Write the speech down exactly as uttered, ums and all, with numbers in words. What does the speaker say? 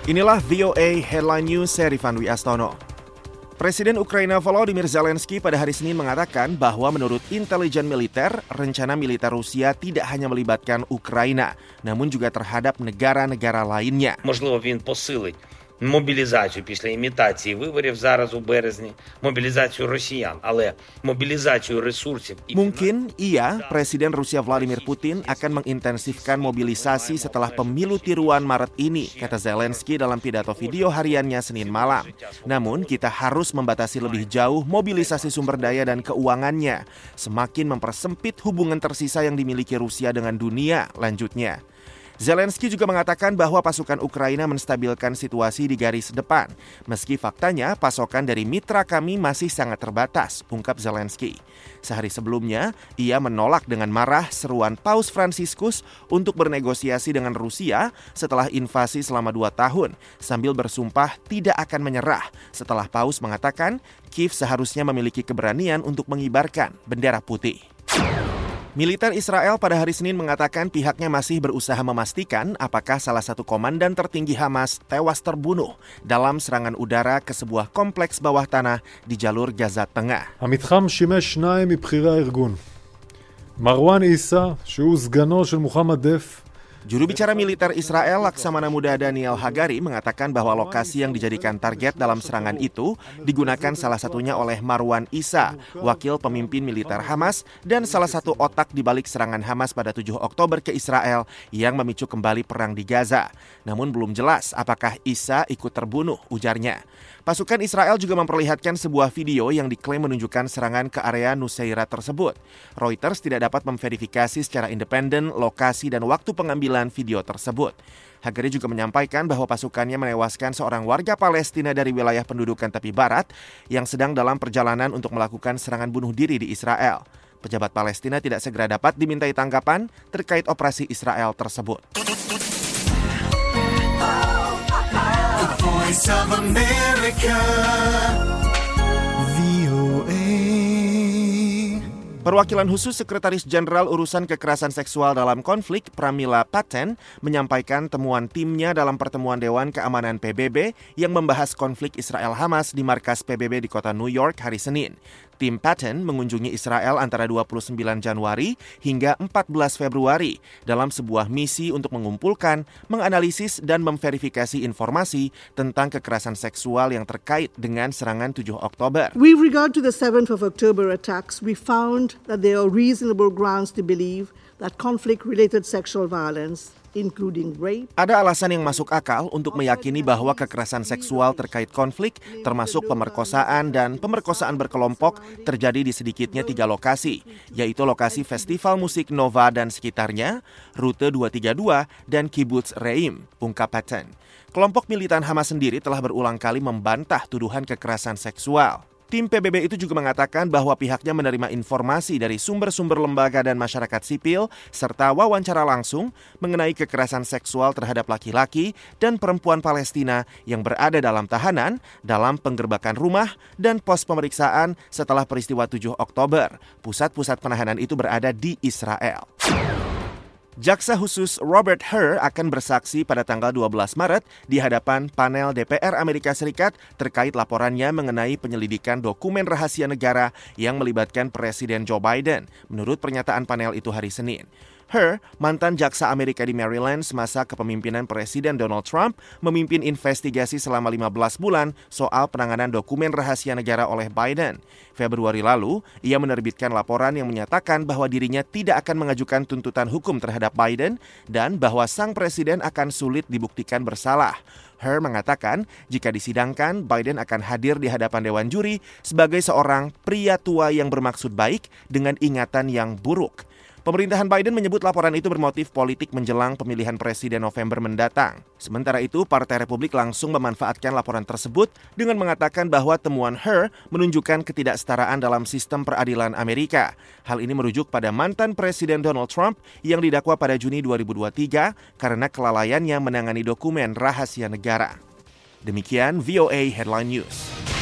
Inilah V O A Headline News, saya Rifan Dwi Astono. Presiden Ukraina Volodymyr Zelensky pada hari Senin mengatakan bahwa menurut intelijen militer, rencana militer Rusia tidak hanya melibatkan Ukraina, namun juga terhadap negara-negara lainnya. Можливо, він посилить мобілізацію після імітації виборів зараз у березні, мобілізацію росіян, але мобілізацію ресурсів. Mungkin iya, Presiden Rusia Vladimir Putin akan mengintensifkan mobilisasi setelah pemilu tiruan Maret ini, kata Zelensky dalam pidato video hariannya Senin malam. Namun kita harus membatasi lebih jauh mobilisasi sumber daya dan keuangannya, semakin mempersempit hubungan tersisa yang dimiliki Rusia dengan dunia, lanjutnya. Zelensky juga mengatakan bahwa pasukan Ukraina menstabilkan situasi di garis depan, meski faktanya pasokan dari mitra kami masih sangat terbatas, ungkap Zelensky. Sehari sebelumnya, ia menolak dengan marah seruan Paus Fransiskus untuk bernegosiasi dengan Rusia setelah invasi selama dua tahun, sambil bersumpah tidak akan menyerah setelah Paus mengatakan Kiev seharusnya memiliki keberanian untuk mengibarkan bendera putih. Militer Israel pada hari Senin mengatakan pihaknya masih berusaha memastikan apakah salah satu komandan tertinggi Hamas tewas terbunuh dalam serangan udara ke sebuah kompleks bawah tanah di jalur Gaza Tengah. המתחם שימש שניים מבכירי הארגון. מרואן עיסא, שהוא סגנו של מוחמד דף. Juru bicara militer Israel Laksamana Muda Daniel Hagari mengatakan bahwa lokasi yang dijadikan target dalam serangan itu digunakan salah satunya oleh Marwan Issa, wakil pemimpin militer Hamas dan salah satu otak di balik serangan Hamas pada tujuh Oktober ke Israel yang memicu kembali perang di Gaza. Namun belum jelas apakah Issa ikut terbunuh, ujarnya. Pasukan Israel juga memperlihatkan sebuah video yang diklaim menunjukkan serangan ke area Nuseirat tersebut. Reuters tidak dapat memverifikasi secara independen lokasi dan waktu pengambilan video tersebut. Hagari juga menyampaikan bahwa pasukannya menewaskan seorang warga Palestina dari wilayah pendudukan tepi barat yang sedang dalam perjalanan untuk melakukan serangan bunuh diri di Israel. Pejabat Palestina tidak segera dapat dimintai tanggapan terkait operasi Israel tersebut. Voice of America, V O A. Perwakilan khusus Sekretaris Jenderal Urusan Kekerasan Seksual dalam Konflik, Pramila Patten, menyampaikan temuan timnya dalam pertemuan Dewan Keamanan P B B yang membahas konflik Israel-Hamas di markas P B B di kota New York hari Senin. Tim Patten mengunjungi Israel antara dua puluh sembilan Januari hingga empat belas Februari dalam sebuah misi untuk mengumpulkan, menganalisis, dan memverifikasi informasi tentang kekerasan seksual yang terkait dengan serangan tujuh Oktober. With regard to the seventh of October attacks, we found that there are reasonable grounds to believe that conflict-related sexual violence, including rape. Ada alasan yang masuk akal untuk meyakini bahwa kekerasan seksual terkait konflik, termasuk pemerkosaan dan pemerkosaan berkelompok, terjadi di sedikitnya tiga lokasi, yaitu lokasi Festival Musik Nova dan sekitarnya, Rute dua tiga dua, dan Kibbutz Reim, ungkap Patten. Kelompok militan Hamas sendiri telah berulang kali membantah tuduhan kekerasan seksual. Tim P B B itu juga mengatakan bahwa pihaknya menerima informasi dari sumber-sumber lembaga dan masyarakat sipil serta wawancara langsung mengenai kekerasan seksual terhadap laki-laki dan perempuan Palestina yang berada dalam tahanan, dalam penggerbakan rumah dan pos pemeriksaan setelah peristiwa tujuh Oktober. Pusat-pusat penahanan itu berada di Israel. Jaksa khusus Robert Hur akan bersaksi pada tanggal dua belas Maret di hadapan panel D P R Amerika Serikat terkait laporannya mengenai penyelidikan dokumen rahasia negara yang melibatkan Presiden Joe Biden, menurut pernyataan panel itu hari Senin. Hur, mantan jaksa Amerika di Maryland semasa kepemimpinan Presiden Donald Trump, memimpin investigasi selama lima belas bulan soal penanganan dokumen rahasia negara oleh Biden. Februari lalu, ia menerbitkan laporan yang menyatakan bahwa dirinya tidak akan mengajukan tuntutan hukum terhadap Biden dan bahwa sang presiden akan sulit dibuktikan bersalah. Hur mengatakan jika disidangkan, Biden akan hadir di hadapan dewan juri sebagai seorang pria tua yang bermaksud baik dengan ingatan yang buruk. Pemerintahan Biden menyebut laporan itu bermotif politik menjelang pemilihan presiden November mendatang. Sementara itu, Partai Republik langsung memanfaatkan laporan tersebut dengan mengatakan bahwa temuan Hur menunjukkan ketidaksetaraan dalam sistem peradilan Amerika. Hal ini merujuk pada mantan Presiden Donald Trump yang didakwa pada Juni dua ribu dua puluh tiga karena kelalaiannya menangani dokumen rahasia negara. Demikian V O A Headline News.